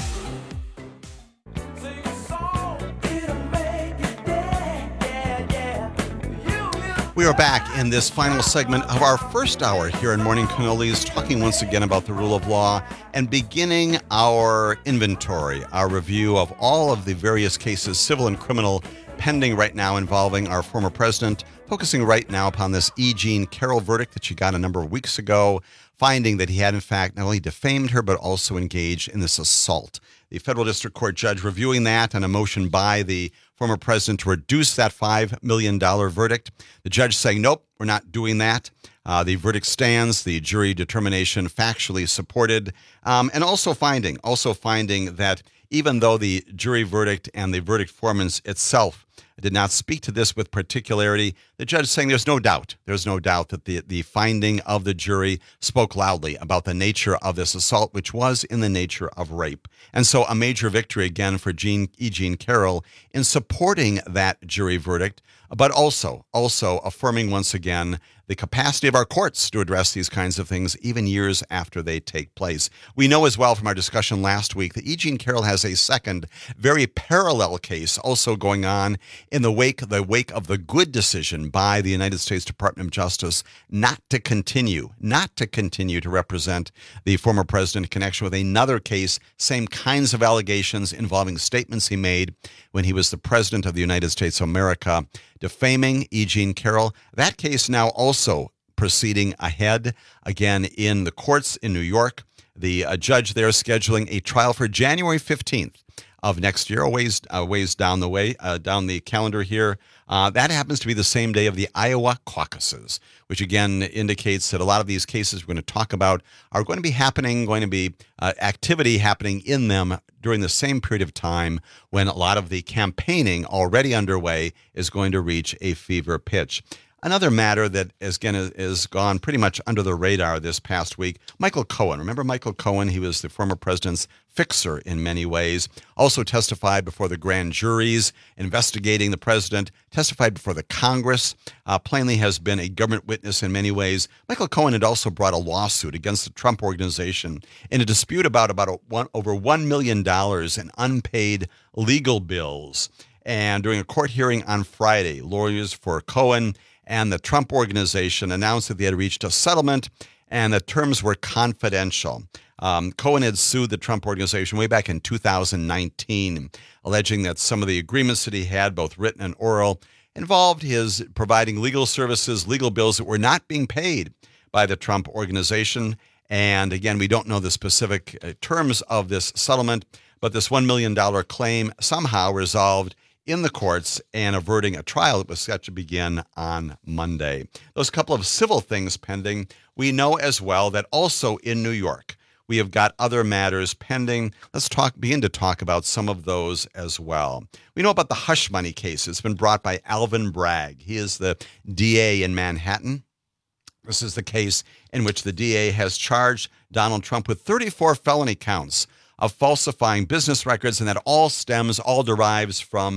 We are back in this final segment of our first hour here in Morning Cannolis, talking once again about the rule of law and beginning our inventory, our review of all of the various cases, civil and criminal, pending right now involving our former president, focusing right now upon this E. Jean Carroll verdict that she got a number of weeks ago, finding that he had, in fact, not only defamed her, but also engaged in this assault. The federal district court judge reviewing that and a motion by the former president to reduce that five million dollars verdict. The judge saying, nope, we're not doing that. Uh, the verdict stands, the jury determination factually supported, um, and also finding, also finding that even though the jury verdict and the verdict formance itself did not speak to this with particularity, the judge saying there's no doubt, there's no doubt that the, the finding of the jury spoke loudly about the nature of this assault, which was in the nature of rape. And so a major victory again for Jean, E. Jean Carroll in supporting that jury verdict, but also, also affirming once again the capacity of our courts to address these kinds of things even years after they take place. We know as well from our discussion last week that E. Jean Carroll has a second, very parallel case also going on in the wake, the wake of the good decision by the United States Department of Justice not to continue, not to continue to represent the former president in connection with another case, same kinds of allegations involving statements he made when he was the president of the United States of America, defaming E. Jean Carroll. That case now also proceeding ahead, again, in the courts in New York. The uh, judge there scheduling a trial for January fifteenth of next year, a ways, a ways down the way, uh, down the calendar here. Uh, that happens to be the same day of the Iowa caucuses, which again indicates that a lot of these cases we're going to talk about are going to be happening, going to be uh, activity happening in them during the same period of time when a lot of the campaigning already underway is going to reach a fever pitch. Another matter that is again is gone pretty much under the radar this past week, Michael Cohen. Remember Michael Cohen? He was the former president's fixer in many ways. Also testified before the grand juries investigating the president, testified before the Congress, uh, plainly has been a government witness in many ways. Michael Cohen had also brought a lawsuit against the Trump Organization in a dispute about, about a one, over one million dollars in unpaid legal bills. And during a court hearing on Friday, lawyers for Cohen and the Trump Organization announced that they had reached a settlement and the terms were confidential. Um, Cohen had sued the Trump Organization way back in two thousand nineteen, alleging that some of the agreements that he had, both written and oral, involved his providing legal services, legal bills that were not being paid by the Trump Organization. And again, we don't know the specific uh, terms of this settlement, but this one million dollars claim somehow resolved in the courts and averting a trial that was set to begin on Monday. Those couple of civil things pending. We know as well that also in New York, we have got other matters pending. Let's talk, begin to talk about some of those as well. We know about the hush money case. It's been brought by Alvin Bragg. He is the D A in Manhattan. This is the case in which the D A has charged Donald Trump with thirty-four felony counts of falsifying business records, and that all stems, all derives from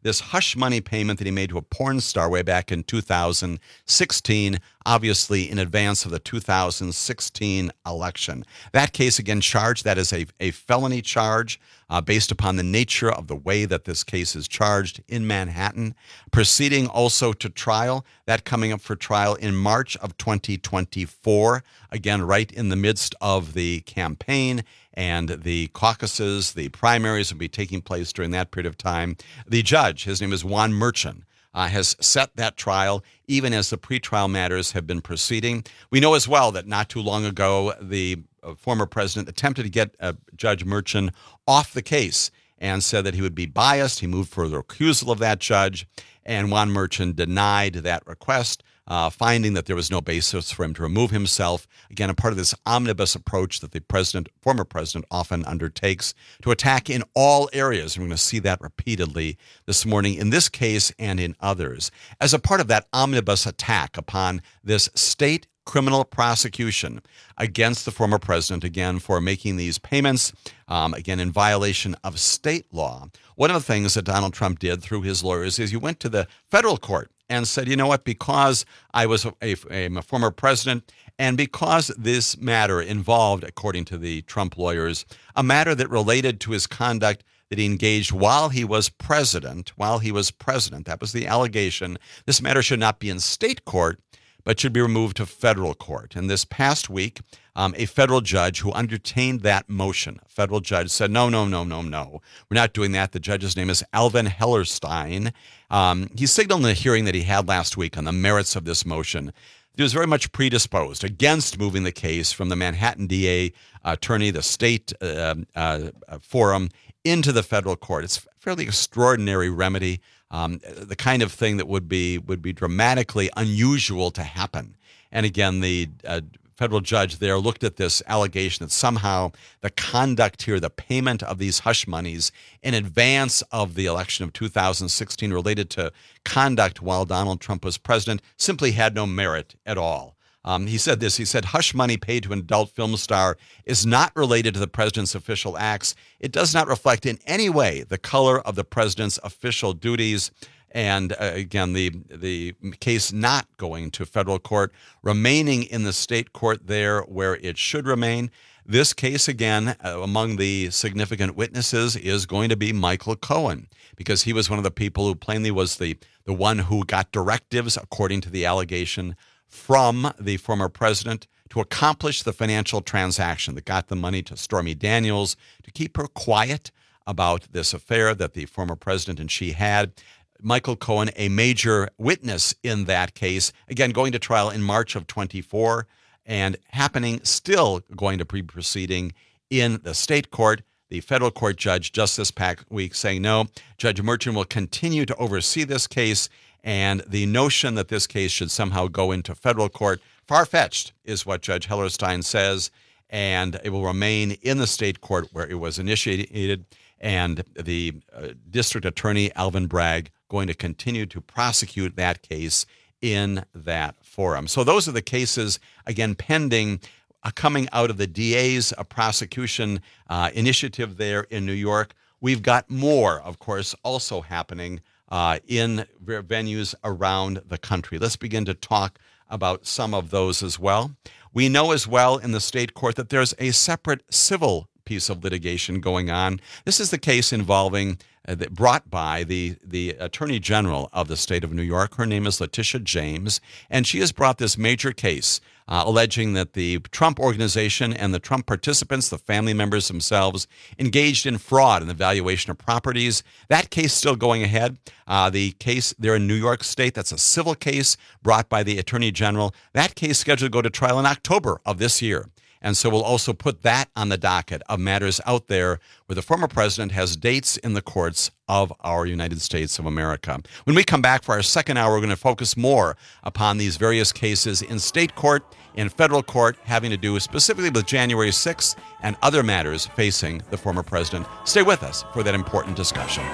this hush money payment that he made to a porn star way back in two thousand sixteen, obviously in advance of the two thousand sixteen election. That case, again, charged, that is a, a felony charge uh, based upon the nature of the way that this case is charged in Manhattan. Proceeding also to trial, that coming up for trial in March of twenty twenty-four, again, right in the midst of the campaign. And the caucuses, the primaries will be taking place during that period of time. The judge, his name is Juan Merchan, uh, has set that trial even as the pretrial matters have been proceeding. We know as well that not too long ago, the uh, former president attempted to get uh, Judge Merchan off the case and said that he would be biased. He moved for the recusal of that judge, and Juan Merchan denied that request, Uh, finding that there was no basis for him to remove himself. Again, a part of this omnibus approach that the president, former president, often undertakes to attack in all areas. And we're going to see that repeatedly this morning in this case and in others. As a part of that omnibus attack upon this state criminal prosecution against the former president, again, for making these payments, um, again, in violation of state law, one of the things that Donald Trump did through his lawyers is he went to the federal court and said, you know what, because I was a, a, a former president and because this matter involved, according to the Trump lawyers, a matter that related to his conduct that he engaged while he was president, while he was president, that was the allegation, this matter should not be in state court, but should be removed to federal court. And this past week, um, a federal judge who entertained that motion, a federal judge said, no, no, no, no, no, we're not doing that. The judge's name is Alvin Hellerstein. Um, he signaled in the hearing that he had last week on the merits of this motion. He was very much predisposed against moving the case from the Manhattan D A attorney, the state uh, uh, forum, into the federal court. It's a fairly extraordinary remedy. Um, the kind of thing that would be would be dramatically unusual to happen. And again, the uh, federal judge there looked at this allegation that somehow the conduct here, the payment of these hush monies in advance of the election of two thousand sixteen related to conduct while Donald Trump was president, simply had no merit at all. Um, he said this, he said, hush money paid to an adult film star is not related to the president's official acts. It does not reflect in any way the color of the president's official duties. And uh, again, the the case not going to federal court, remaining in the state court there where it should remain. This case, again, uh, among the significant witnesses is going to be Michael Cohen, because he was one of the people who plainly was the, the one who got directives, according to the allegation, from the former president to accomplish the financial transaction that got the money to Stormy Daniels to keep her quiet about this affair that the former president and she had. Michael Cohen, a major witness in that case, again, going to trial in March of twenty-four and happening, still going to be proceeding in the state court. The federal court judge just this past week saying, no, Judge Merchan will continue to oversee this case. And the notion that this case should somehow go into federal court, far-fetched, is what Judge Hellerstein says, and it will remain in the state court where it was initiated, and the uh, district attorney, Alvin Bragg, going to continue to prosecute that case in that forum. So those are the cases, again, pending, uh, coming out of the D A's uh, prosecution uh, initiative there in New York. We've got more, of course, also happening Uh, in venues around the country. Let's begin to talk about some of those as well. We know as well in the state court that there's a separate civil piece of litigation going on. This is the case involving, uh, that brought by the, the Attorney General of the state of New York. Her name is Letitia James, and she has brought this major case uh, alleging that the Trump organization and the Trump participants, the family members themselves, engaged in fraud in the valuation of properties. That case still going ahead. Uh, the case there in New York State, that's a civil case brought by the Attorney General. That case scheduled to go to trial in October of this year. And so we'll also put that on the docket of matters out there where the former president has dates in the courts of our United States of America. When we come back for our second hour, we're going to focus more upon these various cases in state court, in federal court, having to do specifically with January sixth and other matters facing the former president. Stay with us for that important discussion.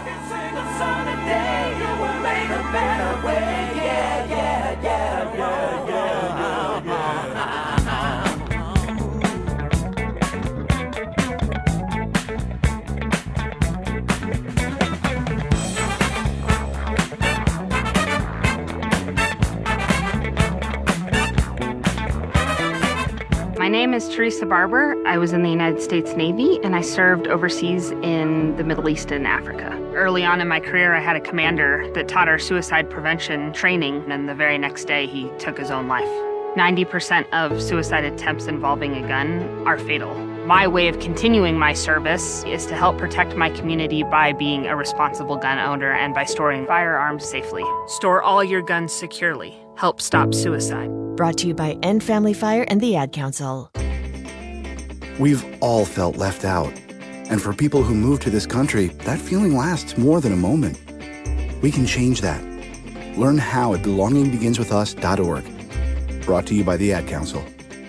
My name is Teresa Barber. I was in the United States Navy, and I served overseas in the Middle East and Africa. Early on in my career, I had a commander that taught our suicide prevention training, and the very next day, he took his own life. ninety percent of suicide attempts involving a gun are fatal. My way of continuing my service is to help protect my community by being a responsible gun owner and by storing firearms safely. Store all your guns securely. Help stop suicide. Brought to you by End Family Fire and the Ad Council. We've all felt left out. And for people who move to this country, that feeling lasts more than a moment. We can change that. Learn how at belonging begins with us dot org. Brought to you by the Ad Council.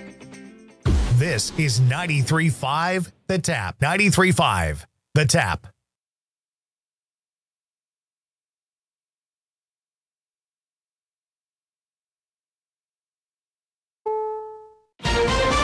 This is ninety-three point five The Tap. ninety-three point five The Tap.